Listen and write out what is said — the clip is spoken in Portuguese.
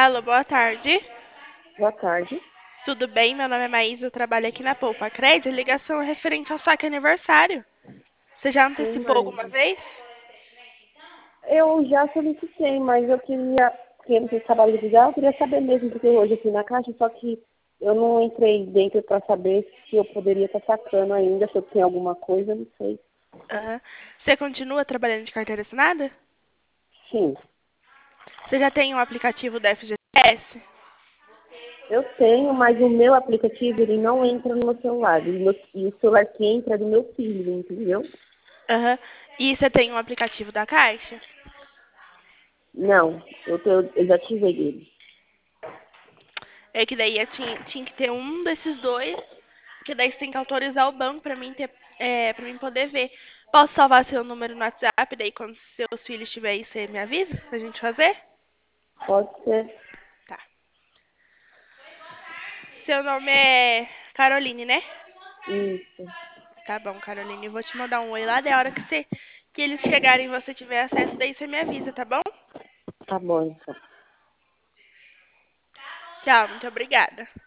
Alô, boa tarde. Boa tarde. Tudo bem? Meu nome é Maísa, eu trabalho aqui na Poupa Cred. Ligação é referente ao saque aniversário. Você já Sim, antecipou mas alguma vez? eu já solicitei, mas eu queria, porque não sei se trabalho de eu queria saber mesmo, porque hoje aqui na caixa, só que eu não entrei dentro para saber se eu poderia estar sacando ainda, se eu tinha alguma coisa, não sei. Aham. Você continua trabalhando de carteira assinada? Sim, Você já tem um aplicativo da FGTS? eu tenho, mas o meu aplicativo ele não entra no meu celular. E o celular que entra é do meu filho, entendeu? Aham. E você tem um aplicativo da Caixa? Não, eu já tive ele. É que daí tinha que ter um desses dois, que daí você tem que autorizar o banco pra mim poder ver. Posso salvar seu número no WhatsApp, daí quando seus filhos estiverem aí, você me avisa pra gente fazer? Pode ser Tá. Seu nome é Caroline, né? isso. Tá bom, Caroline. Eu vou te mandar um oi lá. Da hora que eles chegarem e você tiver acesso, daí você me avisa, tá bom? Tá bom, então. Tchau, muito obrigada.